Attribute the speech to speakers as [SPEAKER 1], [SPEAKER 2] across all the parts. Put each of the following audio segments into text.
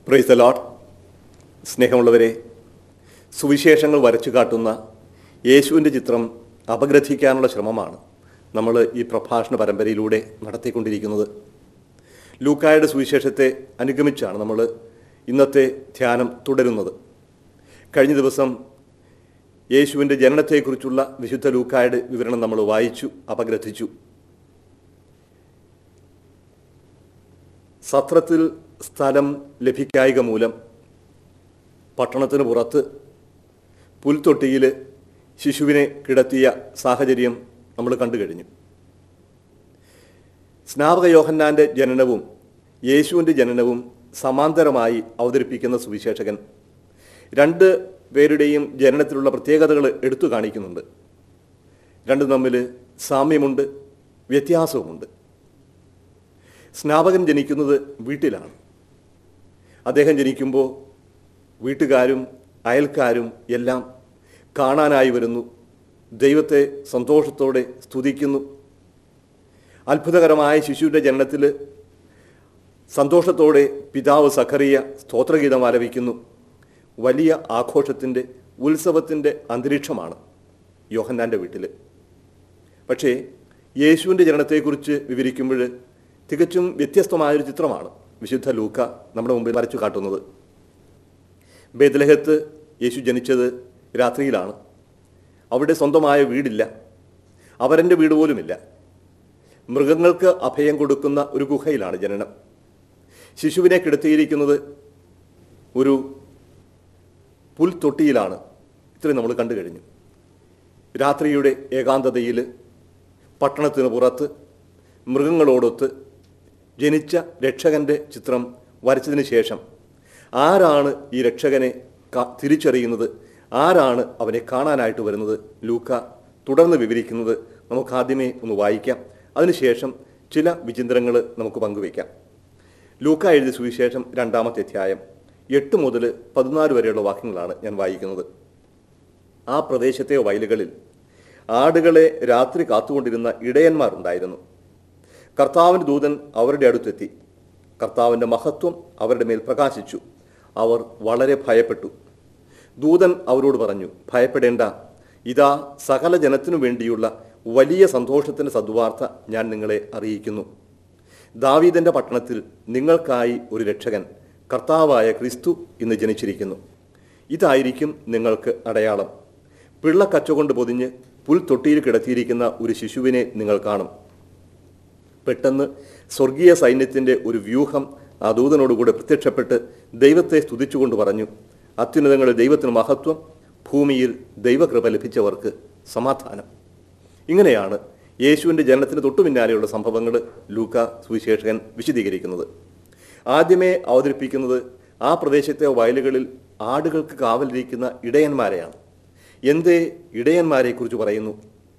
[SPEAKER 1] Praise the Lord. സ്നേഹമുള്ളവരെ, സുവിശേഷങ്ങൾ വരച്ചു കാട്ടുന്ന യേശുവിൻ്റെ ചിത്രം അപഗ്രഥിക്കാനുള്ള ശ്രമമാണ് നമ്മൾ ഈ പ്രഭാഷണ പരമ്പരയിലൂടെ നടത്തിക്കൊണ്ടിരിക്കുന്നത്. ലൂക്കായുടെ സുവിശേഷത്തെ അനുഗമിച്ചാണ് നമ്മൾ ഇന്നത്തെ ധ്യാനം തുടരുന്നത്. കഴിഞ്ഞ ദിവസം യേശുവിൻ്റെ ജനനത്തെക്കുറിച്ചുള്ള വിശുദ്ധ ലൂക്കായുടെ വിവരണം നമ്മൾ വായിച്ചു, അപഗ്രഥിച്ചു. സത്രത്തിൽ സ്ഥലം ലഭിക്കായിക മൂലം പട്ടണത്തിന് പുറത്ത് പുൽത്തൊട്ടിയിൽ ശിശുവിനെ കിടത്തിയ സാഹചര്യം നമ്മൾ കണ്ടു കഴിഞ്ഞു. സ്നാപക യോഹന്നാൻ്റെ ജനനവും യേശുവിൻ്റെ ജനനവും സമാന്തരമായി അവതരിപ്പിക്കുന്ന സുവിശേഷകൻ രണ്ട് പേരുടെയും ജനനത്തിലുള്ള പ്രത്യേകതകൾ എടുത്തു കാണിക്കുന്നുണ്ട്. രണ്ടും തമ്മിൽ സാമ്യമുണ്ട്, വ്യത്യാസവുമുണ്ട്. സ്നാപകൻ ജനിക്കുന്നത് വീട്ടിലാണ്. അദ്ദേഹം ജനിക്കുമ്പോൾ വീട്ടുകാരും അയൽക്കാരും എല്ലാം കാണാനായി വരുന്നു, ദൈവത്തെ സന്തോഷത്തോടെ സ്തുതിക്കുന്നു. അത്ഭുതകരമായ ശിശുവിൻ്റെ ജനനത്തിൽ സന്തോഷത്തോടെ പിതാവ് സഖറിയ സ്തോത്രഗീതം ആലപിക്കുന്നു. വലിയ ആഘോഷത്തിൻ്റെ, ഉത്സവത്തിൻ്റെ അന്തരീക്ഷമാണ് യോഹന്നാൻ്റെ വീട്ടിൽ. പക്ഷേ യേശുവിൻ്റെ ജനനത്തെക്കുറിച്ച് വിവരിക്കുമ്പോൾ തികച്ചും വ്യത്യസ്തമായൊരു ചിത്രമാണ് വിശുദ്ധ ലൂക്ക നമ്മുടെ മുമ്പിൽ വരച്ചു കാട്ടുന്നത്. ബേത്ലഹേത്ത് യേശു ജനിച്ചത് രാത്രിയിലാണ്. അവിടെ സ്വന്തമായ വീടില്ല, അവരൻ്റെ വീട് പോലുമില്ല. മൃഗങ്ങൾക്ക് അഭയം കൊടുക്കുന്ന ഒരു ഗുഹയിലാണ് ജനനം. ശിശുവിനെ കിടത്തിയിരിക്കുന്നത് ഒരു പുൽത്തൊട്ടിയിലാണ്. ഇത്രയും നമ്മൾ കണ്ടു കഴിഞ്ഞു. രാത്രിയുടെ ഏകാന്തതയിൽ പട്ടണത്തിന് പുറത്ത് മൃഗങ്ങളോടൊത്ത് ജനിച്ച രക്ഷകൻ്റെ ചിത്രം വരച്ചതിന് ശേഷം ആരാണ് ഈ രക്ഷകനെ തിരിച്ചറിയുന്നത്, ആരാണ് അവനെ കാണാനായിട്ട് വരുന്നത്, ലൂക്ക തുടർന്ന് വിവരിക്കുന്നത് നമുക്കാദ്യമേ ഒന്ന് വായിക്കാം. അതിനുശേഷം ചില വിചിന്തനങ്ങൾ നമുക്ക് പങ്കുവയ്ക്കാം. ലൂക്ക എഴുതിയ സുവിശേഷം 2-ാമത്തെ അധ്യായം 8 മുതൽ 14 വരെയുള്ള വാക്യങ്ങളാണ് ഞാൻ വായിക്കുന്നത്. ആ പ്രദേശത്തെ വയലുകളിൽ ആടുകളെ രാത്രി കാത്തുകൊണ്ടിരുന്ന ഇടയന്മാരുണ്ടായിരുന്നു. കർത്താവിൻ്റെ ദൂതൻ അവരുടെ അടുത്തെത്തി. കർത്താവിൻ്റെ മഹത്വം അവരുടെ മേൽ പ്രകാശിച്ചു. അവർ വളരെ ഭയപ്പെട്ടു. ദൂതൻ അവരോട് പറഞ്ഞു, ഭയപ്പെടേണ്ട, ഇതാ സകല ജനത്തിനു വേണ്ടിയുള്ള വലിയ സന്തോഷത്തിൻ്റെ സദ്വാർത്ത ഞാൻ നിങ്ങളെ അറിയിക്കുന്നു. ദാവീദിൻ്റെ പട്ടണത്തിൽ നിങ്ങൾക്കായി ഒരു രക്ഷകൻ, കർത്താവായ ക്രിസ്തു, ഇന്ന് ജനിച്ചിരിക്കുന്നു. ഇതായിരിക്കും നിങ്ങൾക്ക് അടയാളം. പിള്ളക്കച്ച കൊണ്ട് പൊതിഞ്ഞ് പുൽത്തൊട്ടിയിൽ കിടത്തിയിരിക്കുന്ന ഒരു ശിശുവിനെ നിങ്ങൾ കാണും. പെട്ടെന്ന് സ്വർഗീയ സൈന്യത്തിൻ്റെ ഒരു വ്യൂഹം ആ ദൂതനോടുകൂടെ പ്രത്യക്ഷപ്പെട്ട് ദൈവത്തെ സ്തുതിച്ചുകൊണ്ട് പറഞ്ഞു, അത്യുന്നതങ്ങളിൽ ദൈവത്തിന് മഹത്വം, ഭൂമിയിൽ ദൈവകൃപ ലഭിച്ചവർക്ക് സമാധാനം. ഇങ്ങനെയാണ് യേശുവിൻ്റെ ജനനത്തിന് തൊട്ടു പിന്നാലെയുള്ള സംഭവങ്ങൾ ലൂക്ക സുവിശേഷകൻ വിശദീകരിക്കുന്നത്. ആദ്യമേ അവതരിപ്പിക്കുന്നത് ആ പ്രദേശത്തെ വയലുകളിൽ ആടുകൾക്ക് കാവലിരിക്കുന്ന ഇടയന്മാരെയാണ്. എന്തേ ഇടയന്മാരെക്കുറിച്ച് പറയുന്നു?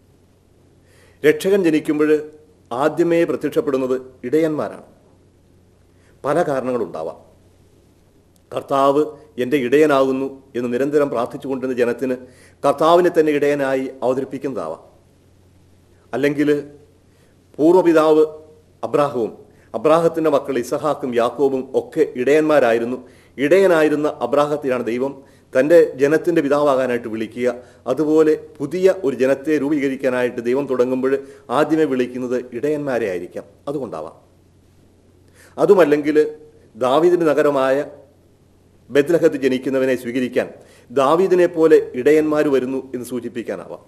[SPEAKER 1] രക്ഷകൻ ജനിക്കുമ്പോൾ ആദ്യമേ പ്രത്യക്ഷപ്പെടുന്നത് ഇടയന്മാരാണ്. പല കാരണങ്ങളുണ്ടാവാം. കർത്താവ് എൻ്റെ ഇടയനാകുന്നു എന്ന് നിരന്തരം പ്രാർത്ഥിച്ചുകൊണ്ടിരുന്ന ജനത്തിന് കർത്താവിനെ തന്നെ ഇടയനായി അവതരിപ്പിക്കുന്നതാവാം. അല്ലെങ്കിൽ പൂർവ്വപിതാവ് അബ്രാഹവും അബ്രാഹത്തിൻ്റെ മക്കൾ ഇസഹാക്കും യാക്കോബും ഒക്കെ ഇടയന്മാരായിരുന്നു. ഇടയനായിരുന്ന അബ്രാഹത്തെയാണ് ദൈവം തൻ്റെ ജനത്തിൻ്റെ പിതാവാകാനായിട്ട് വിളിക്കുക. അതുപോലെ പുതിയ ഒരു ജനത്തെ രൂപീകരിക്കാനായിട്ട് ദൈവം തുടങ്ങുമ്പോൾ ആദ്യമേ വിളിക്കുന്നത് ഇടയന്മാരെ ആയിരിക്കാം. അതുകൊണ്ടാവാം. അതുമല്ലെങ്കിൽ ദാവീദിൻ്റെ നഗരമായ ബേത്ലഹേത്ത് ജനിക്കുന്നവനെ സ്വീകരിക്കാൻ ദാവീദിനെ പോലെ ഇടയന്മാർ വരുന്നു എന്ന് സൂചിപ്പിക്കാനാവാം.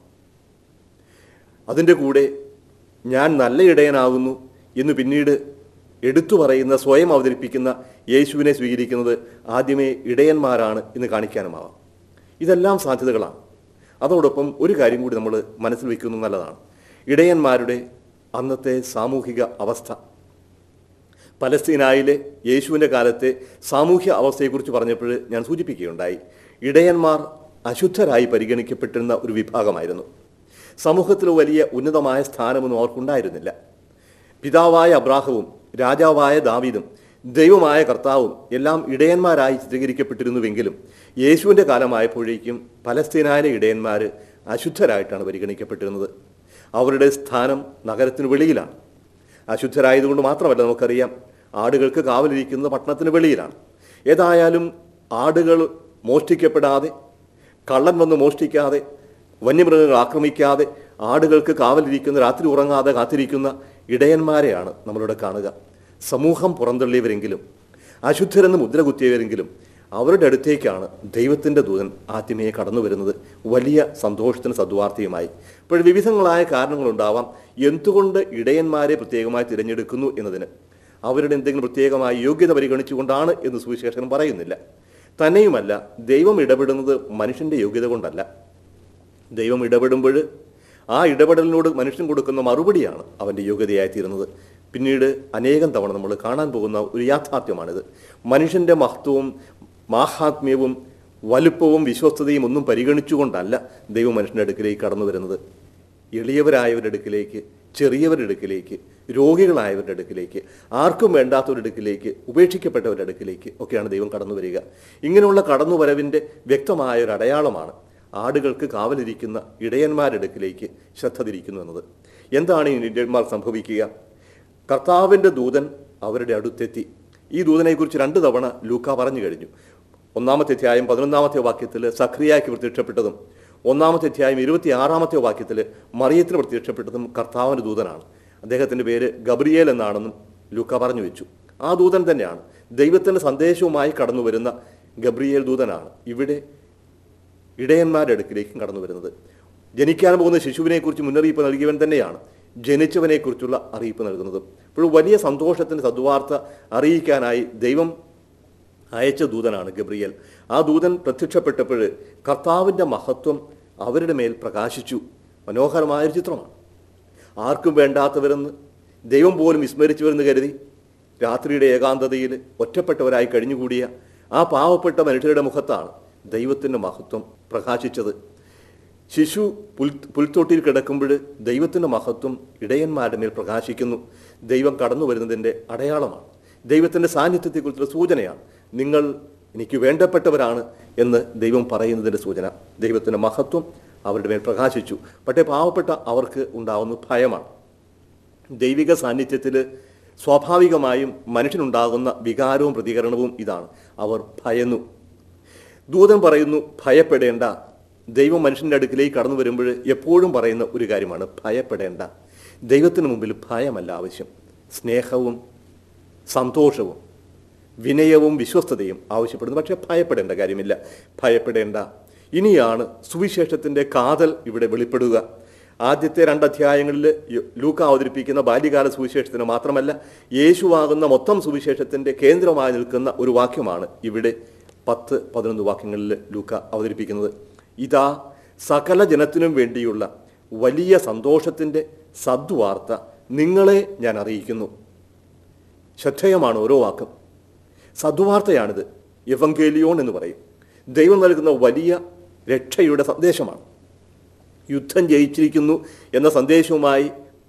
[SPEAKER 1] അതിൻ്റെ കൂടെ ഞാൻ നല്ല ഇടയനാകുന്നു എന്ന് പിന്നീട് എടുത്തു പറയുന്ന, സ്വയം അവതരിപ്പിക്കുന്ന യേശുവിനെ സ്വീകരിക്കുന്നത് ആദ്യമേ ഇടയന്മാരാണ് എന്ന് കാണിക്കാനുമാവാം. ഇതെല്ലാം സാധ്യതകളാണ്. അതോടൊപ്പം ഒരു കാര്യം കൂടി നമ്മൾ മനസ്സിൽ വയ്ക്കുന്നത് നല്ലതാണ്. ഇടയന്മാരുടെ അന്നത്തെ സാമൂഹിക അവസ്ഥ. പലസ്തീനായിലെ യേശുവിൻ്റെ കാലത്തെ സാമൂഹ്യ അവസ്ഥയെക്കുറിച്ച് പറഞ്ഞപ്പോൾ ഞാൻ സൂചിപ്പിക്കുകയുണ്ടായി. ഇടയന്മാർ അശുദ്ധരായി പരിഗണിക്കപ്പെട്ടിരുന്ന ഒരു വിഭാഗമായിരുന്നു. സമൂഹത്തിൽ വലിയ ഉന്നതമായ സ്ഥാനമൊന്നും അവർക്കുണ്ടായിരുന്നില്ല. പിതാവായ അബ്രാഹവും രാജാവായ ദാവീദും ദൈവമായ കർത്താവും എല്ലാം ഇടയന്മാരായി ചിത്രീകരിക്കപ്പെട്ടിരുന്നുവെങ്കിലും യേശുവിൻ്റെ കാലമായപ്പോഴേക്കും പലസ്തീനായിലെ ഇടയന്മാർ അശുദ്ധരായിട്ടാണ് പരിഗണിക്കപ്പെട്ടിരുന്നത്. അവരുടെ സ്ഥാനം നഗരത്തിന് വെളിയിലാണ്. അശുദ്ധരായതുകൊണ്ട് മാത്രമല്ല, നമുക്കറിയാം ആടുകൾക്ക് കാവലിരിക്കുന്നത് പട്ടണത്തിന് വെളിയിലാണ്. ഏതായാലും ആടുകൾ മോഷ്ടിക്കപ്പെടാതെ, കള്ളൻ വന്ന് മോഷ്ടിക്കാതെ, വന്യമൃഗങ്ങൾ ആക്രമിക്കാതെ, ആടുകൾക്ക് കാവലിരിക്കുന്ന, രാത്രി ഉറങ്ങാതെ കാത്തിരിക്കുന്ന ഇടയന്മാരെയാണ് നമ്മളിവിടെ കാണുക. സമൂഹം പുറന്തള്ളിയവരെങ്കിലും, അശുദ്ധരെന്ന് മുദ്ര കുത്തിയവരെങ്കിലും അവരുടെ അടുത്തേക്കാണ് ദൈവത്തിൻ്റെ ദൂതൻ ആദ്യമേ കടന്നു വരുന്നത്, വലിയ സന്തോഷത്തിന് സദ്വാർത്തയുമായി. ഇപ്പോൾ വിവിധങ്ങളായ കാരണങ്ങളുണ്ടാവാം എന്തുകൊണ്ട് ഇടയന്മാരെ പ്രത്യേകമായി തിരഞ്ഞെടുക്കുന്നു എന്നതിന്. അവരുടെ എന്തെങ്കിലും പ്രത്യേകമായ യോഗ്യത പരിഗണിച്ചുകൊണ്ടാണ് എന്ന് സുവിശേഷകൻ പറയുന്നില്ല. തന്നെയുമല്ല, ദൈവം ഇടപെടുന്നത് മനുഷ്യൻ്റെ യോഗ്യത കൊണ്ടല്ല. ദൈവം ഇടപെടുമ്പോൾ ആ ഇടപെടലിനോട് മനുഷ്യൻ കൊടുക്കുന്ന മറുപടിയാണ് അവൻ്റെ യോഗ്യതയായി തീരുന്നത്. പിന്നീട് അനേകം തവണ നമ്മൾ കാണാൻ പോകുന്ന ഒരു യാഥാർത്ഥ്യമാണിത്. മനുഷ്യൻ്റെ മഹത്വവും മാഹാത്മ്യവും വലുപ്പവും വിശ്വസ്തതയും ഒന്നും പരിഗണിച്ചുകൊണ്ടല്ല ദൈവം മനുഷ്യൻ്റെ അടുക്കിലേക്ക് കടന്നു വരുന്നത്. എളിയവരായവരുടെ അടുക്കിലേക്ക്, ചെറിയവരുടെ അടുക്കിലേക്ക്, രോഗികളായവരുടെ അടുക്കിലേക്ക്, ആർക്കും വേണ്ടാത്തവരുടെ അടുക്കിലേക്ക്, ഉപേക്ഷിക്കപ്പെട്ടവരുടെ അടുക്കിലേക്ക് ഒക്കെയാണ് ദൈവം കടന്നു വരിക. ഇങ്ങനെയുള്ള കടന്നുവരവിൻ്റെ വ്യക്തമായ ഒരു അടയാളമാണ് ആടുകൾക്ക് കാവലിരിക്കുന്ന ഇടയന്മാരുടെ അടുക്കിലേക്ക് ശ്രദ്ധ തിരിക്കുന്നു എന്നത്. എന്താണ് ഈ ഇടയന്മാർ സംഭവിക്കുക? കർത്താവിൻ്റെ ദൂതൻ അവരുടെ അടുത്തെത്തി. ഈ ദൂതനെക്കുറിച്ച് 2 തവണ ലൂക്ക പറഞ്ഞു കഴിഞ്ഞു. 1-ാമത്തെ അധ്യായം 11-ാമത്തെ വാക്യത്തിൽ സഖറിയായ്ക്ക് പ്രത്യക്ഷപ്പെട്ടതും 1-ാമത്തെ അധ്യായം 26-ാമത്തെ വാക്യത്തിൽ മറിയത്തിന് പ്രത്യക്ഷപ്പെട്ടതും കർത്താവിൻ്റെ ദൂതനാണ്. അദ്ദേഹത്തിൻ്റെ പേര് ഗബ്രിയേൽ എന്നാണെന്നും ലൂക്ക പറഞ്ഞു വെച്ചു. ആ ദൂതൻ തന്നെയാണ്, ദൈവത്തിൻ്റെ സന്ദേശവുമായി കടന്നു വരുന്ന ഗബ്രിയേൽ ദൂതനാണ് ഇവിടെ ഇടയന്മാരുടെ അടുക്കിലേക്കും കടന്നു വരുന്നത്. ജനിക്കാൻ പോകുന്ന ശിശുവിനെക്കുറിച്ച് മുന്നറിയിപ്പ് നൽകിയവൻ തന്നെയാണ് ജനിച്ചവനെക്കുറിച്ചുള്ള അറിയിപ്പ് നൽകുന്നത്. ഇപ്പോൾ വലിയ സന്തോഷത്തിൻ്റെ സദ്വാർത്ത അറിയിക്കാനായി ദൈവം അയച്ച ദൂതനാണ് ഗബ്രിയേൽ. ആ ദൂതൻ പ്രത്യക്ഷപ്പെട്ടപ്പോൾ കർത്താവിൻ്റെ മഹത്വം അവരുടെ മേൽ പ്രകാശിച്ചു. മനോഹരമായൊരു ചിത്രമാണ്. ആർക്കും വേണ്ടാത്തവരെന്ന്, ദൈവം പോലും വിസ്മരിച്ചുവരെന്ന് കരുതി രാത്രിയുടെ ഏകാന്തതയിൽ ഒറ്റപ്പെട്ടവരായി കഴിഞ്ഞുകൂടിയ ആ പാവപ്പെട്ട മനുഷ്യരുടെ മുഖത്താണ് ദൈവത്തിൻ്റെ മഹത്വം പ്രകാശിച്ചത്. ശിശു പുൽത്തൊട്ടിയിൽ കിടക്കുമ്പോൾ ദൈവത്തിൻ്റെ മഹത്വം ഇടയന്മാരുടെ മേൽ പ്രകാശിക്കുന്നു. ദൈവം കടന്നു വരുന്നതിൻ്റെ അടയാളമാണ്, ദൈവത്തിൻ്റെ സാന്നിധ്യത്തെക്കുറിച്ചുള്ള സൂചനയാണ്. നിങ്ങൾ എനിക്ക് വേണ്ടപ്പെട്ടവരാണ് എന്ന് ദൈവം പറയുന്നതിൻ്റെ സൂചന. ദൈവത്തിൻ്റെ മഹത്വം അവരുടെ മേൽ പ്രകാശിച്ചു. പക്ഷേ പാവപ്പെട്ട അവർക്ക് ഉണ്ടാകുന്ന ഭയമാണ്. ദൈവിക സാന്നിധ്യത്തിൽ സ്വാഭാവികമായും മനുഷ്യനുണ്ടാകുന്ന വികാരവും പ്രതികരണവും ഇതാണ്, അവർ ഭയന്നു. ദൂതൻ പറയുന്നു, ഭയപ്പെടേണ്ട. ദൈവം മനുഷ്യൻ്റെ അടുക്കിലേക്ക് കടന്നു വരുമ്പോൾ എപ്പോഴും പറയുന്ന ഒരു കാര്യമാണ്, ഭയപ്പെടേണ്ട. ദൈവത്തിന് മുമ്പിൽ ഭയമല്ല ആവശ്യം, സ്നേഹവും സന്തോഷവും വിനയവും വിശ്വസ്തതയും ആവശ്യപ്പെടുന്നു. പക്ഷേ ഭയപ്പെടേണ്ട കാര്യമില്ല, ഭയപ്പെടേണ്ട. ഇനിയാണ് സുവിശേഷത്തിൻ്റെ കാതൽ ഇവിടെ വെളിപ്പെടുക. ആദ്യത്തെ 2 അധ്യായങ്ങളിൽ ലൂക്ക അവതരിപ്പിക്കുന്ന ബാല്യകാല സുവിശേഷത്തിന് മാത്രമല്ല, യേശുവാകുന്ന മൊത്തം സുവിശേഷത്തിൻ്റെ കേന്ദ്രമായി നിൽക്കുന്ന ഒരു വാക്യമാണ് ഇവിടെ 10-11 വാക്യങ്ങളിൽ ലൂക്ക അവതരിപ്പിക്കുന്നത്. ഇതാ സകല ജനത്തിനും വേണ്ടിയുള്ള വലിയ സന്തോഷത്തിൻ്റെ സദ്വാർത്ത നിങ്ങളെ ഞാൻ അറിയിക്കുന്നു. ശ്രദ്ധേയമാണ് ഓരോ വാക്കും. സദ്വാർത്തയാണിത്, എവങ്കേലിയോൺ എന്ന് പറയും. ദൈവം നൽകുന്ന വലിയ രക്ഷയുടെ സന്ദേശമാണ്. യുദ്ധം ജയിച്ചിരിക്കുന്നു എന്ന സന്ദേശവുമായി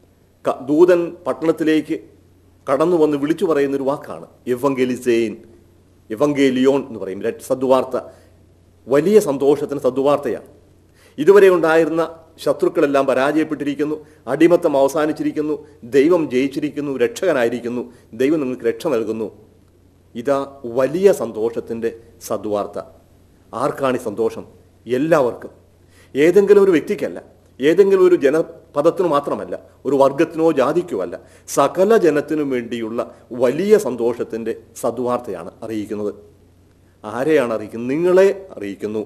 [SPEAKER 1] ദൂതൻ പട്ടണത്തിലേക്ക് കടന്നു വന്ന് വിളിച്ചു പറയുന്നൊരു വാക്കാണ് എവങ്കേലിസേൻ, എവങ്കേലിയോൺ എന്ന് പറയും. സദ്വാർത്ത വലിയ സന്തോഷത്തിന് സദ്വാർത്തയാണ്. ഇതുവരെ ഉണ്ടായിരുന്ന ശത്രുക്കളെല്ലാം പരാജയപ്പെട്ടിരിക്കുന്നു, അടിമത്തം അവസാനിച്ചിരിക്കുന്നു, ദൈവം ജയിച്ചിരിക്കുന്നു, രക്ഷകനായിരിക്കുന്നു, ദൈവം നിങ്ങൾക്ക് രക്ഷ നൽകുന്നു. ഇതാ വലിയ സന്തോഷത്തിൻ്റെ സദ്വാർത്ത. ആർക്കാണ് ഈ സന്തോഷം? എല്ലാവർക്കും. ഏതെങ്കിലും ഒരു വ്യക്തിക്കല്ല, ഏതെങ്കിലും ഒരു ജനപദത്തിനു മാത്രമല്ല, ഒരു വർഗത്തിനോ ജാതിക്കോ അല്ല, സകല ജനത്തിനും വേണ്ടിയുള്ള വലിയ സന്തോഷത്തിൻ്റെ സദ്വാർത്തയാണ് അറിയിക്കുന്നത്. ആരെയാണ് അറിയിക്കുന്നത്? നിങ്ങളെ അറിയിക്കുന്നു,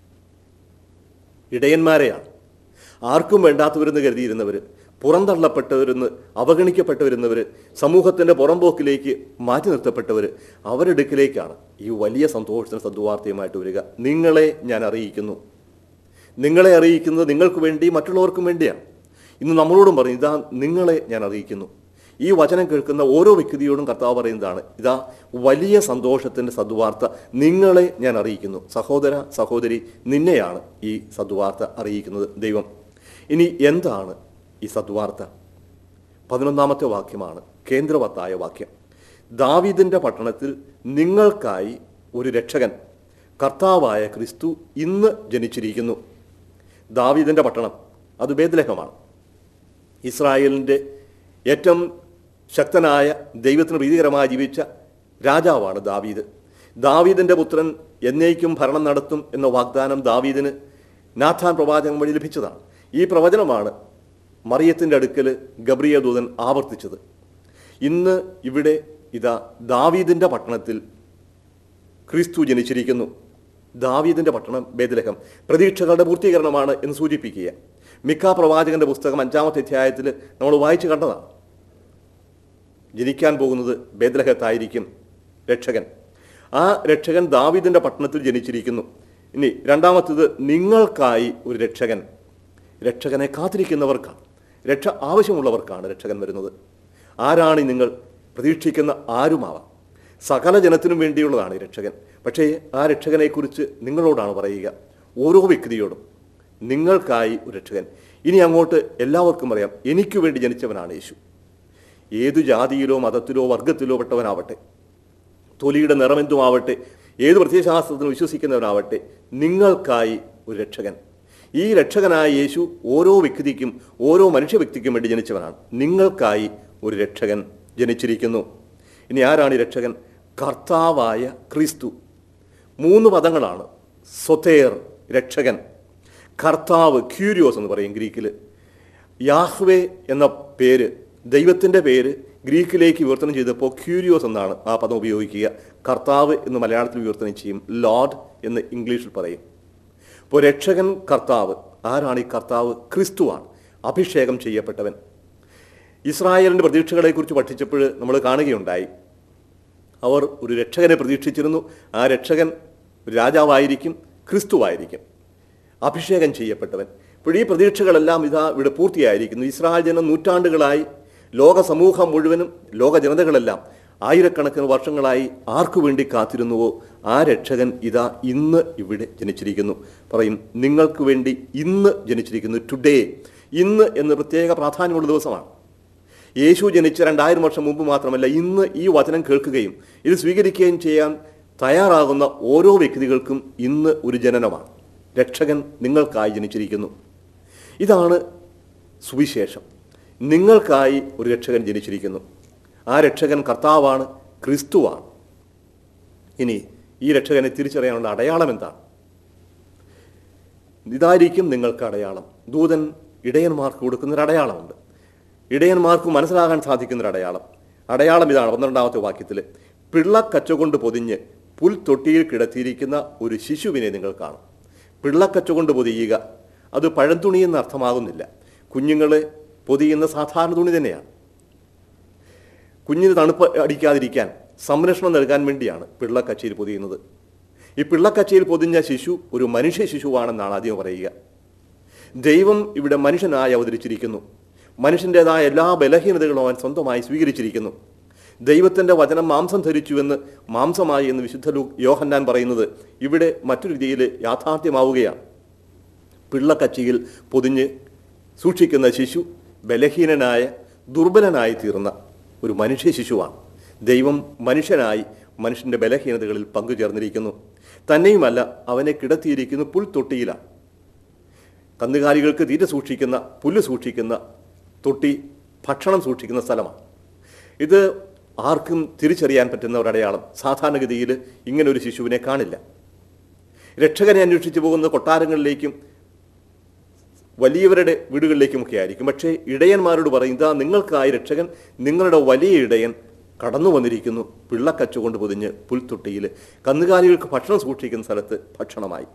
[SPEAKER 1] ഇടയന്മാരെയാണ്. ആർക്കും വേണ്ടാത്തവരെന്ന് കരുതിയിരുന്നവർ, പുറന്തള്ളപ്പെട്ടവരെന്ന് അവഗണിക്കപ്പെട്ടവരുന്നവർ, സമൂഹത്തിൻ്റെ പുറംപോക്കിലേക്ക് മാറ്റി നിർത്തപ്പെട്ടവർ, അവരുടെ അടുക്കിലേക്കാണ് ഈ വലിയ സന്തോഷത്തിന് സദ്വാർത്തയുമായിട്ട് വരിക. നിങ്ങളെ ഞാൻ അറിയിക്കുന്നു. നിങ്ങളെ അറിയിക്കുന്നത് നിങ്ങൾക്ക് വേണ്ടി, മറ്റുള്ളവർക്കും വേണ്ടിയാണ്. ഇന്ന് നമ്മളോടും പറയും, ഇതാ നിങ്ങളെ ഞാൻ അറിയിക്കുന്നു. ഈ വചനം കേൾക്കുന്ന ഓരോ വ്യക്തിയോടും കർത്താവ് പറയുന്നതാണ്, ഇതാ വലിയ സന്തോഷത്തിൻ്റെ സദ്വാർത്ത നിങ്ങളെ ഞാൻ അറിയിക്കുന്നു. സഹോദര സഹോദരി, നിന്നെയാണ് ഈ സദ്വാർത്ത അറിയിക്കുന്നത് ദൈവം. ഇനി എന്താണ് ഈ സദ്വാർത്ത? 11-ാമത്തെ വാക്യമാണ് കേന്ദ്രവത്തായ വാക്യം. ദാവീദിൻ്റെ പട്ടണത്തിൽ നിങ്ങൾക്കായി ഒരു രക്ഷകൻ, കർത്താവായ ക്രിസ്തു ഇന്ന് ജനിച്ചിരിക്കുന്നു. ദാവീദിൻ്റെ പട്ടണം അത് ബേത്ലഹേമാണ്. ഇസ്രായേലിൻ്റെ ഏറ്റവും ശക്തനായ, ദൈവത്തിന് പ്രീതികരമായി ജീവിച്ച രാജാവാണ് ദാവീദ്. ദാവീദിൻ്റെ പുത്രൻ എന്നേക്കും ഭരണം നടത്തും എന്ന വാഗ്ദാനം ദാവീദിന് നാഥാൻ പ്രവാചകൻ വഴി ലഭിച്ചതാണ്. ഈ പ്രവചനമാണ് മറിയത്തിൻ്റെ അടുക്കൽ ഗബ്രിയേൽ ദൂതൻ ആവർത്തിച്ചത്. ഇന്ന് ഇവിടെ ഇതാ ദാവീദിൻ്റെ പട്ടണത്തിൽ ക്രിസ്തു ജനിച്ചിരിക്കുന്നു. ദാവീദിൻ്റെ പട്ടണം ബേത്ലഹേം പ്രതീക്ഷകളുടെ പൂർത്തീകരണമാണ് എന്ന് സൂചിപ്പിക്കുക. മിക്ക പ്രവാചകന്റെ പുസ്തകം 5-ാമത്തെ അധ്യായത്തിൽ നമ്മൾ വായിച്ചു കണ്ടതാണ്. ജനിക്കാൻ പോകുന്നത് ബേത്ലഹേത്തായിരിക്കും രക്ഷകൻ. ആ രക്ഷകൻ ദാവീദിൻ്റെ പട്ടണത്തിൽ ജനിച്ചിരിക്കുന്നു. ഇനി രണ്ടാമത്തേത്, നിങ്ങൾക്കായി ഒരു രക്ഷകൻ. രക്ഷകനെ കാത്തിരിക്കുന്നവർക്കാണ്, രക്ഷ ആവശ്യമുള്ളവർക്കാണ് രക്ഷകൻ വരുന്നത്. ആരാണ് നിങ്ങൾ പ്രതീക്ഷിക്കുന്ന? ആരുമാവാം. സകല ജനത്തിനും വേണ്ടിയുള്ളതാണ് ഈ രക്ഷകൻ. പക്ഷേ ആ രക്ഷകനെക്കുറിച്ച് നിങ്ങളോടാണ് പറയുക, ഓരോ വ്യക്തിയോടും. നിങ്ങൾക്കായി ഒരു രക്ഷകൻ. ഇനി അങ്ങോട്ട് എല്ലാവർക്കും അറിയാം, എനിക്ക് വേണ്ടി ജനിച്ചവനാണ് യേശു. ഏതു ജാതിയിലോ മതത്തിലോ വർഗത്തിലോ പെട്ടവനാവട്ടെ, തൊലിയുടെ നിറമെന്തുമാവട്ടെ, ഏത് പ്രത്യയശാസ്ത്രത്തിനും വിശ്വസിക്കുന്നവനാവട്ടെ, നിങ്ങൾക്കായി ഒരു രക്ഷകൻ. ഈ രക്ഷകനായ യേശു ഓരോ വ്യക്തിക്കും, ഓരോ മനുഷ്യ വ്യക്തിക്കും വേണ്ടി ജനിച്ചവനാണ്. നിങ്ങൾക്കായി ഒരു രക്ഷകൻ ജനിച്ചിരിക്കുന്നു. ഇനി ആരാണ് ഈ രക്ഷകൻ? കർത്താവായ ക്രിസ്തു. 3 പദങ്ങളാണ്. സൊതേർ രക്ഷകൻ, കർത്താവ് ക്യൂരിയോസ് എന്ന് പറയും ഗ്രീക്കിൽ. യാഹ്വേ എന്ന പേര്, ദൈവത്തിൻ്റെ പേര് ഗ്രീക്കിലേക്ക് വിവർത്തനം ചെയ്തപ്പോൾ ക്യൂരിയോസ് എന്നാണ് ആ പദം ഉപയോഗിക്കുക. കർത്താവ് എന്ന് മലയാളത്തിൽ വിവർത്തനം ചെയ്യും, ലോർഡ് എന്ന് ഇംഗ്ലീഷിൽ പറയും. ഇപ്പോൾ രക്ഷകൻ കർത്താവ്. ആരാണ് ഈ കർത്താവ്? ക്രിസ്തുവാണ്, അഭിഷേകം ചെയ്യപ്പെട്ടവൻ. ഇസ്രായേലിൻ്റെ പ്രതീക്ഷകളെക്കുറിച്ച് പഠിച്ചപ്പോൾ നമ്മൾ കാണുകയുണ്ടായി, അവർ ഒരു രക്ഷകനെ പ്രതീക്ഷിച്ചിരുന്നു. ആ രക്ഷകൻ രാജാവായിരിക്കും, ക്രിസ്തുവായിരിക്കും, അഭിഷേകം ചെയ്യപ്പെട്ടവൻ. ഇപ്പോൾ ഈ പ്രതീക്ഷകളെല്ലാം ഇതാ ഇവിടെ പൂർത്തിയായിരിക്കുന്നു. ഇസ്രായേൽ ജനം നൂറ്റാണ്ടുകളായി, ലോക സമൂഹം മുഴുവനും, ലോക ജനതകളെല്ലാം ആയിരക്കണക്കിന് വർഷങ്ങളായി ആർക്കു വേണ്ടി കാത്തിരുന്നുവോ ആ രക്ഷകൻ ഇതാ ഇന്ന് ഇവിടെ ജനിച്ചിരിക്കുന്നു. പറയും, നിങ്ങൾക്ക് വേണ്ടി ഇന്ന് ജനിച്ചിരിക്കുന്നു. ടുഡേ, ഇന്ന് എന്ന് പ്രത്യേക പ്രാധാന്യമുള്ള ദിവസമാണ്. യേശു ജനിച്ച 2000 വർഷം മുമ്പ് മാത്രമല്ല, ഇന്ന് ഈ വചനം കേൾക്കുകയും ഇത് സ്വീകരിക്കുകയും ചെയ്യാൻ തയ്യാറാകുന്ന ഓരോ വ്യക്തികൾക്കും ഇന്ന് ഒരു ജനനമാണ്. രക്ഷകൻ നിങ്ങൾക്കായി ജനിച്ചിരിക്കുന്നു. ഇതാണ് സുവിശേഷം. നിങ്ങൾക്കായി ഒരു രക്ഷകൻ ജനിച്ചിരിക്കുന്നു. ആ രക്ഷകൻ കർത്താവാണ്, ക്രിസ്തുവാണ്. ഇനി ഈ രക്ഷകനെ തിരിച്ചറിയാനുള്ള അടയാളം എന്താണ്? ഇതായിരിക്കും നിങ്ങൾക്ക് അടയാളം. ദൂതൻ ഇടയന്മാർക്ക് കൊടുക്കുന്നൊരു അടയാളമുണ്ട്. ഇടയന്മാർക്ക് മനസ്സിലാകാൻ സാധിക്കുന്നൊരു അടയാളം ഇതാണ്. 12-ാമത്തെ വാക്യത്തിൽ, പിള്ളക്കച്ച കൊണ്ട് പൊതിഞ്ഞ് പുൽത്തൊട്ടിയിൽ കിടത്തിയിരിക്കുന്ന ഒരു ശിശുവിനെ നിങ്ങൾ കാണും. പിള്ളക്കച്ച കൊണ്ട് പൊതിയുക, അത് പഴന്തുണി എന്ന് അർത്ഥമാകുന്നില്ല. കുഞ്ഞുങ്ങളെ പൊതിയുന്ന സാധാരണ തുണി തന്നെയാണ്. കുഞ്ഞിന് തണുപ്പ് അടിക്കാതിരിക്കാൻ സംരക്ഷണം നൽകാൻ വേണ്ടിയാണ് പിള്ളക്കച്ചയിൽ പൊതിയുന്നത്. ഈ പിള്ളക്കച്ചയിൽ പൊതിഞ്ഞ ശിശു ഒരു മനുഷ്യ ശിശുവാണെന്നാണ് ആദ്യം പറയുക. ദൈവം ഇവിടെ മനുഷ്യനായി അവതരിച്ചിരിക്കുന്നു. മനുഷ്യൻ്റെതായ എല്ലാ ബലഹീനതകളും അവൻ സ്വന്തമായി സ്വീകരിച്ചിരിക്കുന്നു. ദൈവത്തിൻ്റെ വചനം മാംസം ധരിച്ചുവെന്ന്, മാംസമായി എന്ന് വിശുദ്ധ യോഹന്നാൻ പറയുന്നത് ഇവിടെ മറ്റൊരു രീതിയിൽ യാഥാർത്ഥ്യമാവുകയാണ്. പിള്ളക്കച്ചിയിൽ പൊതിഞ്ഞ് സൂക്ഷിക്കുന്ന ശിശു ബലഹീനനായ, ദുർബലനായി തീർന്ന ഒരു മനുഷ്യ ശിശുവാണ്. ദൈവം മനുഷ്യനായി മനുഷ്യൻ്റെ ബലഹീനതകളിൽ പങ്കുചേർന്നിരിക്കുന്നു. തന്നെയുമല്ല, അവനെ കിടത്തിയിരിക്കുന്ന പുൽത്തൊട്ടിയിലാണ്. കന്നുകാലികൾക്ക് തീറ്റ സൂക്ഷിക്കുന്ന, പുല്ല് സൂക്ഷിക്കുന്ന തൊട്ടി, ഭക്ഷണം സൂക്ഷിക്കുന്ന സ്ഥലമാണ്. ഇത് ആർക്കും തിരിച്ചറിയാൻ പറ്റുന്ന ഒരടയാളം. സാധാരണഗതിയിൽ ഇങ്ങനൊരു ശിശുവിനെ കാണില്ല. രക്ഷകനെ അന്വേഷിച്ചു പോകുന്ന കൊട്ടാരങ്ങളിലേക്കും വലിയവരുടെ വീടുകളിലേക്കുമൊക്കെ ആയിരിക്കും. പക്ഷേ ഇടയന്മാരോട് പറയും, ഇതാ നിങ്ങൾക്കായി രക്ഷകൻ, നിങ്ങളുടെ വലിയ ഇടയൻ കടന്നു വന്നിരിക്കുന്നു. പിള്ളക്കച്ച കൊണ്ട് പൊതിഞ്ഞ് പുൽത്തൊട്ടിയിൽ കന്നുകാലികൾക്ക് ഭക്ഷണം സൂക്ഷിക്കുന്ന സ്ഥലത്ത് ഭക്ഷണമായി.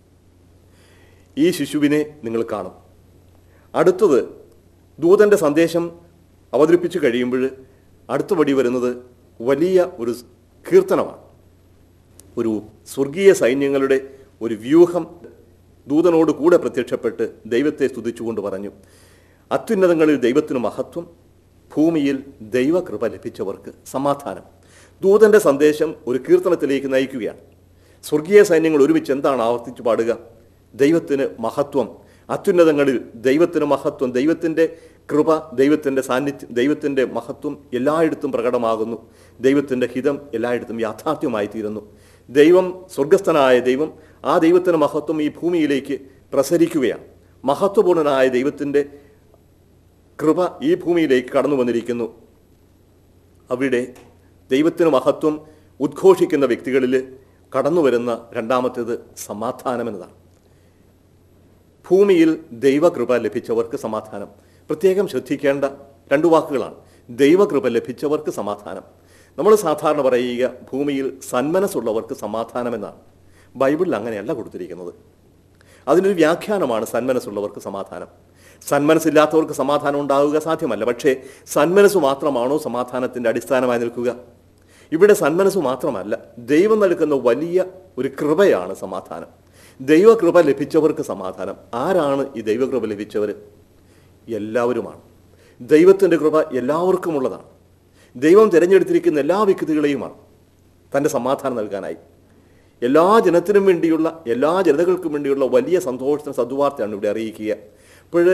[SPEAKER 1] ഈ ശിശുവിനെ നിങ്ങൾ കാണും. അടുത്തത്, ദൂതൻ്റെ സന്ദേശം അവതരിപ്പിച്ചു കഴിയുമ്പോൾ അടുത്തപടി വരുന്നത് വലിയ ഒരു കീർത്തനമാണ്. ഒരു സ്വർഗീയ സൈന്യങ്ങളുടെ ഒരു വ്യൂഹം ദൂതനോട് കൂടെ പ്രത്യക്ഷപ്പെട്ട് ദൈവത്തെ സ്തുതിച്ചുകൊണ്ട് പറഞ്ഞു, അത്യുന്നതങ്ങളിൽ ദൈവത്തിന് മഹത്വം, ഭൂമിയിൽ ദൈവകൃപ ലഭിച്ചവർക്ക് സമാധാനം. ദൂതൻ്റെ സന്ദേശം ഒരു കീർത്തനത്തിലേക്ക് നയിക്കുകയാണ്. സ്വർഗീയ സൈന്യങ്ങൾ ഒരുമിച്ച് എന്താണ് ആവർത്തിച്ചു പാടുക? ദൈവത്തിന് മഹത്വം, അത്യുന്നതങ്ങളിൽ ദൈവത്തിന് മഹത്വം, ദൈവത്തിൻ്റെ കൃപ, ദൈവത്തിൻ്റെ സാന്നിധ്യം, ദൈവത്തിൻ്റെ മഹത്വം എല്ലായിടത്തും പ്രകടമാകുന്നു. ദൈവത്തിൻ്റെ ഹിതം എല്ലായിടത്തും യാഥാർത്ഥ്യമായി തീരുന്നു. ദൈവം, സ്വർഗസ്ഥനായ ദൈവം, ആ ദൈവത്തിൻ്റെ മഹത്വം ഈ ഭൂമിയിലേക്ക് പ്രസരിക്കുകയാണ്. മഹത്വപൂർണനായ ദൈവത്തിൻ്റെ കൃപ ഈ ഭൂമിയിലേക്ക് കടന്നു വന്നിരിക്കുന്നു. അവിടെ ദൈവത്തിന് മഹത്വം ഉദ്ഘോഷിക്കുന്ന വ്യക്തികളിൽ കടന്നു വരുന്ന രണ്ടാമത്തേത് സമാധാനം എന്നതാണ്. ഭൂമിയിൽ ദൈവകൃപ ലഭിച്ചവർക്ക് സമാധാനം. പ്രത്യേകം ശ്രദ്ധിക്കേണ്ട രണ്ട് വാക്കുകളാണ്. ദൈവകൃപ ലഭിച്ചവർക്ക് സമാധാനം. നമ്മൾ സാധാരണ പറയുക ഭൂമിയിൽ സന്മനസ്സുള്ളവർക്ക് സമാധാനം എന്നാണ്. ബൈബിളിൽ അങ്ങനെയല്ല കൊടുത്തിരിക്കുന്നത്. അതിനൊരു വ്യാഖ്യാനമാണ് സന്മനസ്സുള്ളവർക്ക് സമാധാനം. സന്മനസ്സില്ലാത്തവർക്ക് സമാധാനം ഉണ്ടാവുക സാധ്യമല്ല. പക്ഷേ സന്മനസ്സ് മാത്രമാണോ സമാധാനത്തിൻ്റെ അടിസ്ഥാനമായി നിൽക്കുക? ഇവിടെ സന്മനസ്സ് മാത്രമല്ല, ദൈവം നൽകുന്ന വലിയ ഒരു കൃപയാണ് സമാധാനം. ദൈവകൃപ ലഭിച്ചവർക്ക് സമാധാനം. ആരാണ് ഈ ദൈവകൃപ ലഭിച്ചവർ? എല്ലാവരുമാണ്. ദൈവത്തിൻ്റെ കൃപ എല്ലാവർക്കുമുള്ളതാണ്. ദൈവം തിരഞ്ഞെടുത്തിരിക്കുന്ന എല്ലാ വ്യക്തികളെയുമാണ് തൻ്റെ സമാധാനം നൽകാനായി. എല്ലാ ജനത്തിനും വേണ്ടിയുള്ള, എല്ലാ ജനതകൾക്കും വേണ്ടിയുള്ള വലിയ സന്തോഷത്തിന് സദ്വാർത്തയാണ് ഇവിടെ അറിയിക്കുക. ഇപ്പോൾ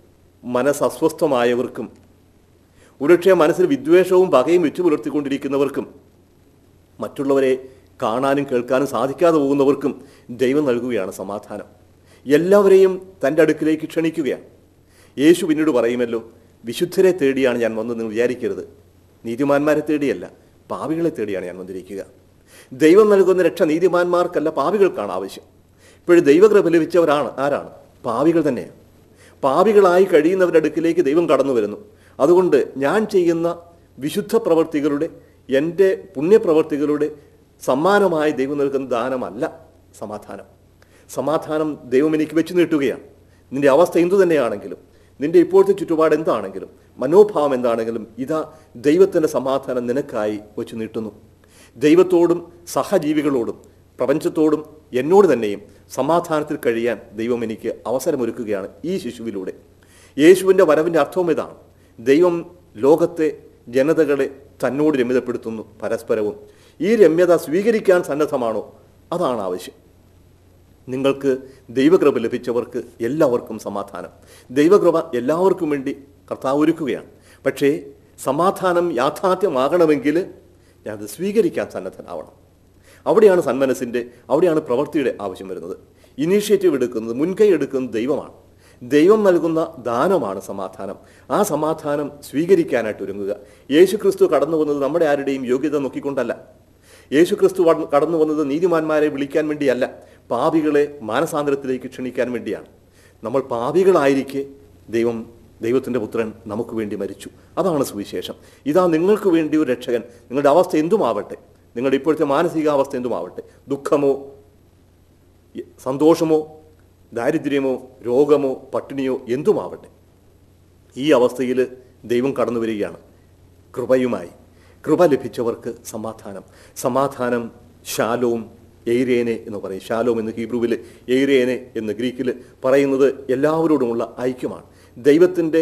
[SPEAKER 1] മനസ്സസ്വസ്ഥമായവർക്കും ഒരുപക്ഷെ മനസ്സിൽ വിദ്വേഷവും പകയും വെച്ചു പുലർത്തിക്കൊണ്ടിരിക്കുന്നവർക്കും മറ്റുള്ളവരെ കാണാനും കേൾക്കാനും സാധിക്കാതെ പോകുന്നവർക്കും ദൈവം നൽകുകയാണ് സമാധാനം. എല്ലാവരെയും തൻ്റെ അടുക്കിലേക്ക് ക്ഷണിക്കുകയാണ്. യേശു പിന്നീട് പറയുമല്ലോ, വിശുദ്ധരെ തേടിയാണ് ഞാൻ വന്നതെന്ന് വിചാരിക്കരുത്. നീതിമാന്മാരെ തേടിയല്ല, പാപികളെ തേടിയാണ് ഞാൻ വന്നിരിക്കുക. ദൈവം നൽകുന്ന രക്ഷ നീതിമാന്മാർക്കല്ല, പാപികൾക്കാണ് ആവശ്യം. ഇപ്പോഴും ദൈവകൃപ ലഭിച്ചവരാണ് ആരാണ്? പാപികൾ തന്നെയാണ്. പാപികളായി കഴിയുന്നവരുടെ അടുക്കിലേക്ക് ദൈവം കടന്നു വരുന്നു. അതുകൊണ്ട് ഞാൻ ചെയ്യുന്ന വിശുദ്ധ പ്രവർത്തികളുടെ, എൻ്റെ പുണ്യപ്രവർത്തികളുടെ സമ്മാനമായി ദൈവം നൽകുന്ന ദാനമല്ല സമാധാനം. സമാധാനം ദൈവം എനിക്ക് വെച്ച് നീട്ടുകയാണ്. നിൻ്റെ അവസ്ഥ എന്തു തന്നെയാണെങ്കിലും, നിൻ്റെ ഇപ്പോഴത്തെ ചുറ്റുപാട് എന്താണെങ്കിലും, മനോഭാവം എന്താണെങ്കിലും, ഇതാ ദൈവത്തിൻ്റെ സമാധാനം നിനക്കായി വെച്ച് നീട്ടുന്നു. ദൈവത്തോടും സഹജീവികളോടും പ്രപഞ്ചത്തോടും എന്നോട് തന്നെയും സമാധാനത്തിൽ കഴിയാൻ ദൈവം എനിക്ക് അവസരമൊരുക്കുകയാണ് ഈ ശിശുവിലൂടെ. യേശുവിൻ്റെ വരവിൻ്റെ അർത്ഥവും ഇതാണ്. ദൈവം ലോകത്തെ ജനതകളെ തന്നോട് രമ്യതപ്പെടുത്തുന്നു പരസ്പരവും. ഈ രമ്യത സ്വീകരിക്കാൻ സന്നദ്ധമാണോ? അതാണ് ആവശ്യം. നിങ്ങൾക്ക് ദൈവകൃപ ലഭിച്ചവർക്ക് എല്ലാവർക്കും സമാധാനം. ദൈവകൃപ എല്ലാവർക്കും വേണ്ടി കർത്താവ് ഒരുക്കുകയാണ്. പക്ഷേ സമാധാനം യാഥാർത്ഥ്യമാകണമെങ്കിൽ ഞാനത് സ്വീകരിക്കാൻ സന്നദ്ധനാവണം. അവിടെയാണ് സന്മനസ്സിൻ്റെ, അവിടെയാണ് പ്രവൃത്തിയുടെ ആവശ്യം വരുന്നത്. ഇനീഷ്യേറ്റീവ് എടുക്കുന്നത്, മുൻകൈ എടുക്കുന്നത് ദൈവമാണ്. ദൈവം നൽകുന്ന ദാനമാണ് സമാധാനം. ആ സമാധാനം സ്വീകരിക്കാനായിട്ട് ഒരുങ്ങുക. യേശുക്രിസ്തു കടന്നു വന്നത് നമ്മുടെ ആരുടെയും യോഗ്യത നോക്കിക്കൊണ്ടല്ല. യേശുക്രിസ്തു കടന്നു വന്നത് നീതിമാന്മാരെ വിളിക്കാൻ വേണ്ടിയല്ല, പാപികളെ മാനസാന്തരത്തിലേക്ക് ക്ഷണിക്കാൻ വേണ്ടിയാണ്. നമ്മൾ പാപികളായിരിക്കെ ദൈവത്തിൻ്റെ പുത്രൻ നമുക്ക് വേണ്ടി മരിച്ചു. അതാണ് സുവിശേഷം. ഇതാ നിങ്ങൾക്ക് വേണ്ടി ഒരു രക്ഷകൻ. നിങ്ങളുടെ അവസ്ഥ എന്തുമാവട്ടെ, നിങ്ങളുടെ ഇപ്പോഴത്തെ മാനസികാവസ്ഥ എന്തുമാവട്ടെ, ദുഃഖമോ സന്തോഷമോ ദാരിദ്ര്യമോ രോഗമോ പട്ടിണിയോ എന്തുമാവട്ടെ, ഈ അവസ്ഥയിൽ ദൈവം കടന്നു വരികയാണ് കൃപയുമായി. കൃപ ലഭിച്ചവർക്ക് സമാധാനം. സമാധാനം ഷാലോം, എയ്രേനെ എന്ന് പറയും. ഷാലോം എന്ന് ഹീബ്രുവിൽ, എയ്രേനെ എന്ന് ഗ്രീക്കിൽ പറയുന്നത് എല്ലാവരോടുമുള്ള ഐക്യമാണ്. ദൈവത്തിൻ്റെ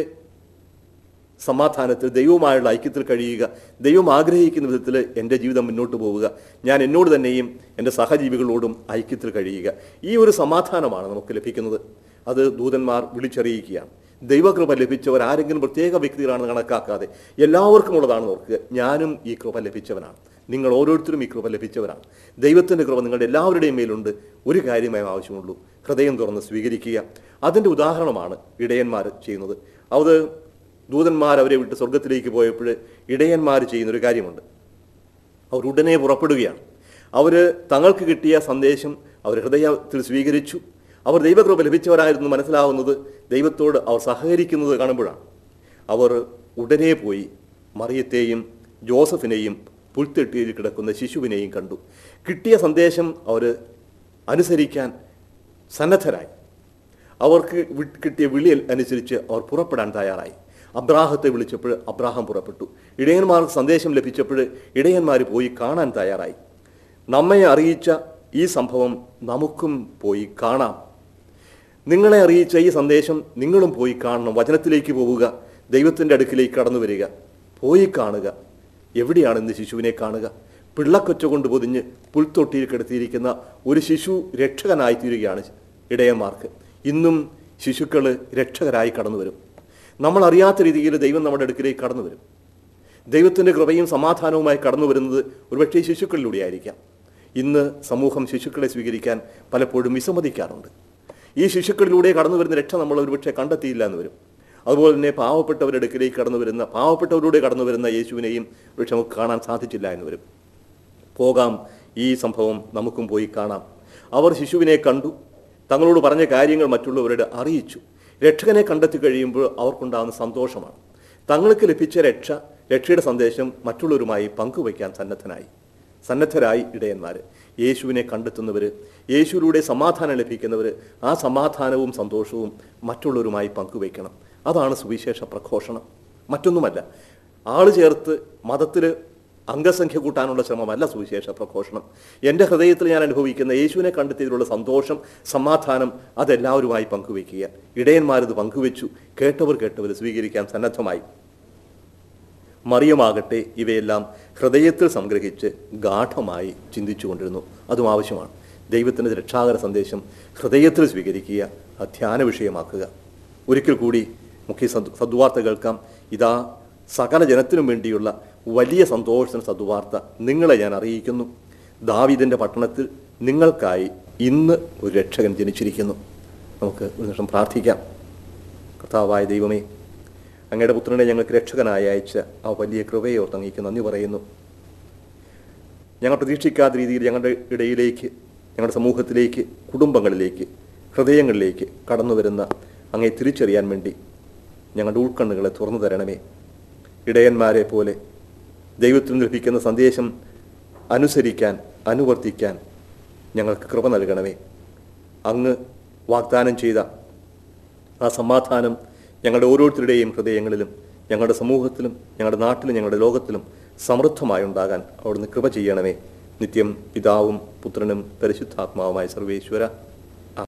[SPEAKER 1] സമാധാനത്തിൽ, ദൈവവുമായുള്ള ഐക്യത്തിൽ കഴിയുക. ദൈവം ആഗ്രഹിക്കുന്ന വിധത്തിൽ എൻ്റെ ജീവിതം മുന്നോട്ട് പോവുക. ഞാൻ എന്നോട് തന്നെയും എൻ്റെ സഹജീവികളോടും ഐക്യത്തിൽ കഴിയുക. ഈ ഒരു സമാധാനമാണ് നമുക്ക് ലഭിക്കുന്നത്. അത് ദൂതന്മാർ വിളിച്ചറിയിക്കുകയാണ്. ദൈവകൃപ ലഭിച്ചവർ ആരെങ്കിലും പ്രത്യേക വ്യക്തികളാണെന്ന് കണക്കാക്കാതെ എല്ലാവർക്കും ഉള്ളതാണെന്ന് ഓർക്കുക. ഞാനും ഈ കൃപ ലഭിച്ചവനാണ്. നിങ്ങൾ ഓരോരുത്തരും ഈ കൃപ ലഭിച്ചവരാണ്. ദൈവത്തിൻ്റെ കൃപ നിങ്ങളുടെ എല്ലാവരുടെയും മേലുണ്ട്. ഒരു കാര്യമായി ആവശ്യമുള്ളൂ, ഹൃദയം തുറന്ന് സ്വീകരിക്കുക. അതിൻ്റെ ഉദാഹരണമാണ് ഇടയന്മാർ ചെയ്യുന്നത്. അത് ദൂതന്മാർ അവരെ വിട്ട് സ്വർഗത്തിലേക്ക് പോയപ്പോൾ ഇടയന്മാർ ചെയ്യുന്നൊരു കാര്യമുണ്ട്. അവർ ഉടനെ പുറപ്പെടുകയാണ്. അവർ തങ്ങൾക്ക് കിട്ടിയ സന്ദേശം അവർ ഹൃദയത്തിൽ സ്വീകരിച്ചു. അവർ ദൈവകൃപ ലഭിച്ചവരായിരുന്നു മനസ്സിലാവുന്നത് ദൈവത്തോട് അവർ സഹകരിക്കുന്നത് കാണുമ്പോഴാണ്. അവർ ഉടനെ പോയി മറിയത്തെയും ജോസഫിനെയും പുൽത്തെട്ടിയിൽ കിടക്കുന്ന ശിശുവിനെയും കണ്ടു. കിട്ടിയ സന്ദേശം അവർ അനുസരിക്കാൻ സന്നദ്ധരായി. അവർക്ക് കിട്ടിയ വിളി അനുസരിച്ച് അവർ പുറപ്പെടാൻ തയ്യാറായി. അബ്രാഹത്തെ വിളിച്ചപ്പോൾ അബ്രാഹാം പുറപ്പെട്ടു. ഇടയന്മാർക്ക് സന്ദേശം ലഭിച്ചപ്പോൾ ഇടയന്മാർ പോയി കാണാൻ തയ്യാറായി. നമ്മെ അറിയിച്ച ഈ സംഭവം നമുക്കും പോയി കാണാം. നിങ്ങളെ അറിയിച്ച ഈ സന്ദേശം നിങ്ങളും പോയി കാണണം. വചനത്തിലേക്ക് പോവുക, ദൈവത്തിൻ്റെ അടുക്കിലേക്ക് കടന്നു വരിക, പോയി കാണുക. എവിടെയാണ് ഇന്ന് ശിശുവിനെ കാണുക? പിള്ളക്കൊച്ച കൊണ്ട് പൊതിഞ്ഞ് പുൽത്തൊട്ടിയിൽ കിടത്തിയിരിക്കുന്ന ഒരു ശിശു രക്ഷകനായി തീരുകയാണ് ഇടയന്മാർക്ക്. ഇന്നും ശിശുക്കൾ രക്ഷകരായി കടന്നു വരും. നമ്മൾ അറിയാത്ത രീതിയിൽ ദൈവം നമ്മുടെ അടുക്കിലേക്ക് കടന്നു വരും. ദൈവത്തിൻ്റെ കൃപയും സമാധാനവുമായി കടന്നു വരുന്നത് ഒരുപക്ഷേ ശിശുക്കളിലൂടെ ആയിരിക്കാം. ഇന്ന് സമൂഹം ശിശുക്കളെ സ്വീകരിക്കാൻ പലപ്പോഴും വിസമ്മതിക്കാറുണ്ട്. ഈ ശിശുക്കളിലൂടെ കടന്നു വരുന്ന രക്ഷ നമ്മൾ ഒരുപക്ഷെ കണ്ടെത്തിയില്ല എന്ന് വരും. അതുപോലെ തന്നെ പാവപ്പെട്ടവരുടെ അടുക്കിലേക്ക് പാവപ്പെട്ടവരുടെ കടന്നു വരുന്ന യേശുവിനെയും ഒരുപക്ഷെ നമുക്ക് കാണാൻ സാധിച്ചില്ല എന്ന് വരും. പോകാം, ഈ സംഭവം നമുക്കും പോയി കാണാം. അവർ ശിശുവിനെ കണ്ടു, തങ്ങളോട് പറഞ്ഞ കാര്യങ്ങൾ മറ്റുള്ളവരോട് അറിയിച്ചു. രക്ഷകനെ കണ്ടെത്തി കഴിയുമ്പോൾ അവർക്കുണ്ടാകുന്ന സന്തോഷമാണ്. തങ്ങൾക്ക് ലഭിച്ച രക്ഷയുടെ സന്ദേശം മറ്റുള്ളവരുമായി പങ്കുവയ്ക്കാൻ സന്നദ്ധരായി ഇടയന്മാർ. യേശുവിനെ കണ്ടെത്തുന്നവർ, യേശുവിലൂടെ സമാധാനം ലഭിക്കുന്നവർ, ആ സമാധാനവും സന്തോഷവും മറ്റുള്ളവരുമായി പങ്കുവയ്ക്കണം. അതാണ് സുവിശേഷ പ്രഘോഷണം, മറ്റൊന്നുമല്ല. ആള് ചേർത്ത് മതത്തിൽ അംഗസംഖ്യ കൂട്ടാനുള്ള ശ്രമമല്ല സുവിശേഷ പ്രഘോഷണം. എൻ്റെ ഹൃദയത്തിൽ ഞാൻ അനുഭവിക്കുന്ന യേശുവിനെ കണ്ടെത്തിയതിലുള്ള സന്തോഷം, സമാധാനം, അതെല്ലാവരുമായി പങ്കുവയ്ക്കുക. ഇടയന്മാരിത് പങ്കുവെച്ചു. കേട്ടവർ സ്വീകരിക്കാൻ സന്നദ്ധമായി. മറിയമാകട്ടെ ഇവയെല്ലാം ഹൃദയത്തിൽ സംഗ്രഹിച്ച് ഗാഠമായി ചിന്തിച്ചു കൊണ്ടിരുന്നു. അതും ആവശ്യമാണ്. ദൈവത്തിൻ്റെ രക്ഷാകര സന്ദേശം ഹൃദയത്തിൽ സ്വീകരിക്കുക, ധ്യാന വിഷയമാക്കുക. ഒരിക്കൽ കൂടി മുഖ്യ സദ്വാർത്ത കേൾക്കാം. ഇതാ സകല ജനത്തിനും വേണ്ടിയുള്ള വലിയ സന്തോഷത്തിന് സദ്വാർത്ത നിങ്ങളെ ഞാൻ അറിയിക്കുന്നു. ദാവീദിൻ്റെ പട്ടണത്തിൽ നിങ്ങൾക്കായി ഇന്ന് ഒരു രക്ഷകൻ ജനിച്ചിരിക്കുന്നു. നമുക്ക് ഒരു നിമിഷം പ്രാർത്ഥിക്കാം. കർത്താവായ ദൈവമേ, അങ്ങയുടെ പുത്രനെ ഞങ്ങൾക്ക് രക്ഷകനായി അയച്ച ആ വലിയ കൃപയെ ഓർത്ത് അങ്ങേക്ക് നന്ദി പറയുന്നു. ഞങ്ങൾ പ്രതീക്ഷിക്കാത്ത രീതിയിൽ ഞങ്ങളുടെ ഇടയിലേക്ക്, ഞങ്ങളുടെ സമൂഹത്തിലേക്ക്, കുടുംബങ്ങളിലേക്ക്, ഹൃദയങ്ങളിലേക്ക് കടന്നു വരുന്ന അങ്ങയെ തിരിച്ചറിയാൻ വേണ്ടി ഞങ്ങളുടെ ഉൾക്കണ്ണുകളെ തുറന്നു തരണമേ. ഇടയന്മാരെ പോലെ ദൈവത്തിൽ നിന്ന് ലഭിക്കുന്ന സന്ദേശം അനുസരിക്കാൻ, അനുവർത്തിക്കാൻ ഞങ്ങൾക്ക് കൃപ നൽകണമേ. അങ്ങ് വാഗ്ദാനം ചെയ്ത ആ സമാധാനം ഞങ്ങളുടെ ഓരോരുത്തരുടെയും ഹൃദയങ്ങളിലും, ഞങ്ങളുടെ സമൂഹത്തിലും, ഞങ്ങളുടെ നാട്ടിലും, ഞങ്ങളുടെ ലോകത്തിലും സമൃദ്ധമായി ഉണ്ടാകാൻ അവിടുന്ന് കൃപ ചെയ്യണമേ. നിത്യം പിതാവും പുത്രനും പരിശുദ്ധാത്മാവുമായ സർവേശ്വര.